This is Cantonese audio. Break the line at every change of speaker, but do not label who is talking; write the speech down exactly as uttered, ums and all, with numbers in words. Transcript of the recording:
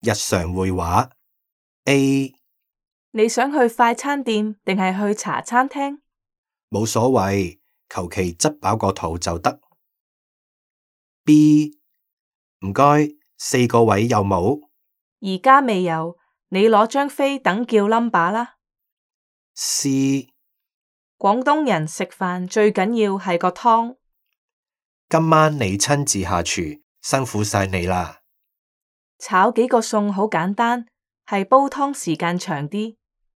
日常會話。A.
你想去快餐店定係去茶餐廳？
冇所謂，求其執飽個肚就得。B. 唔該，四個位有冇？
而家未有，你攞張飛等叫 number 啦。
C.
廣東人食飯最緊要係個湯。
今晚你親自下廚，辛苦晒你啦。
炒幾個餸好簡單，係煲湯時間長啲。